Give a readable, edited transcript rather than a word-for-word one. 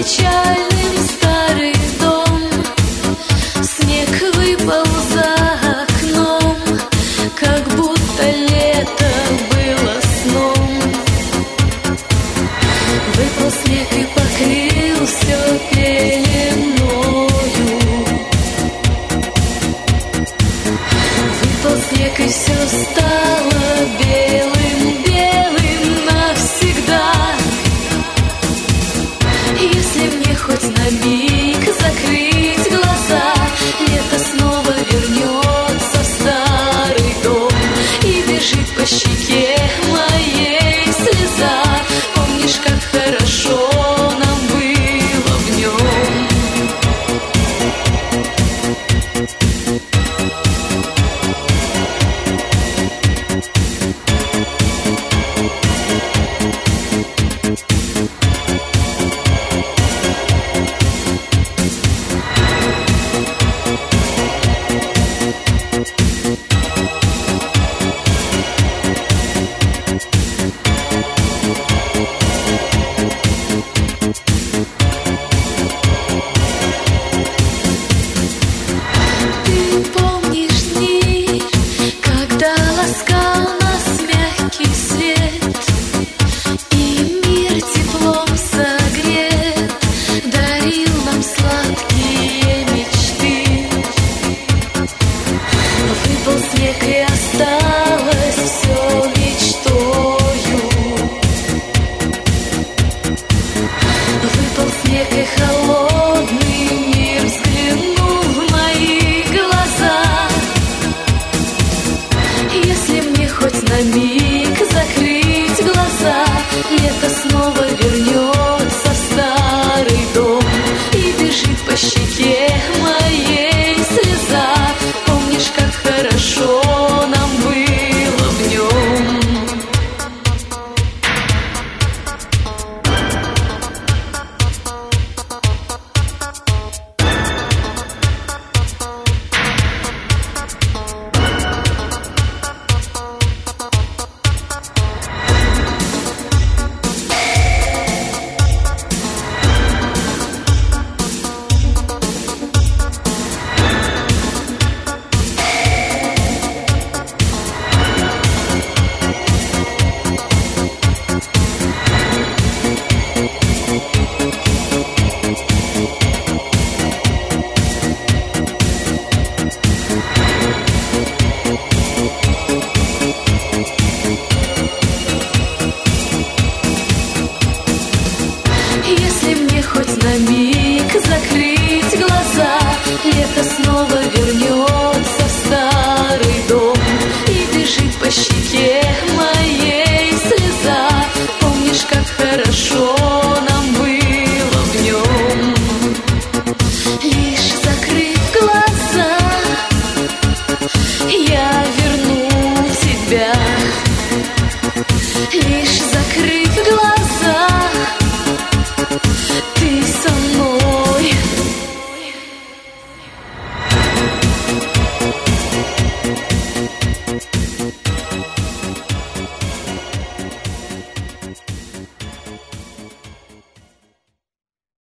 печальным старый дом. Снег выпал за окном, как будто лето было сном. Выпал снег и покрыл все пеленою. Выпал снег и все стало белым, белым навсегда. Если мне хоть на миг закрыть глаза, лето снова вернется в старый дом и бежит по щеке моей слеза. Помнишь, как хорошо нам было в нем? Хоть на миг